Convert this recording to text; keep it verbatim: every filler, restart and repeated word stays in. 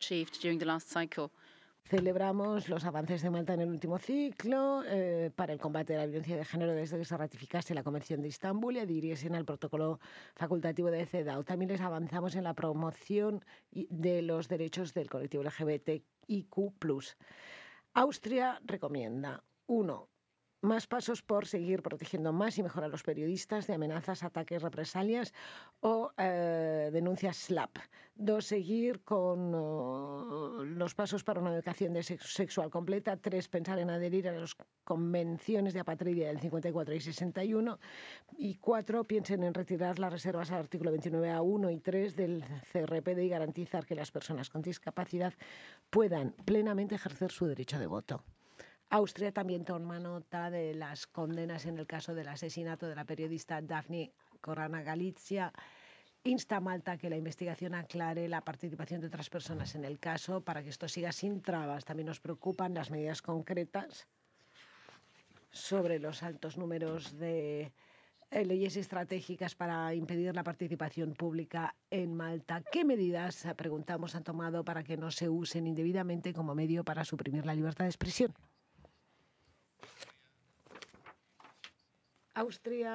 achieved during the last cycle. Celebramos los avances de Malta en el último ciclo eh, para el combate de la violencia de género desde que se ratificase la Convención de Estambul y adhiriesen al protocolo facultativo de CEDAW. También les avanzamos en la promoción de los derechos del colectivo L G B T I Q plus. Austria recomienda, uno, más pasos por seguir protegiendo más y mejor a los periodistas de amenazas, ataques, represalias o eh, denuncias SLAPP. Dos, seguir con uh, los pasos para una educación de sexo sexual completa. Tres, pensar en adherir a las convenciones de apatridia del cincuenta y cuatro y sesenta y uno. Y cuatro, piensen en retirar las reservas al artículo veintinueve A uno y tres del C R P D y garantizar que las personas con discapacidad puedan plenamente ejercer su derecho de voto. Austria también toma nota de las condenas en el caso del asesinato de la periodista Daphne Caruana Galizia. Insta a Malta a que la investigación aclare la participación de otras personas en el caso para que esto siga sin trabas. También nos preocupan las medidas concretas sobre los altos números de eh, leyes estratégicas para impedir la participación pública en Malta. ¿Qué medidas, preguntamos, han tomado para que no se usen indebidamente como medio para suprimir la libertad de expresión? Austria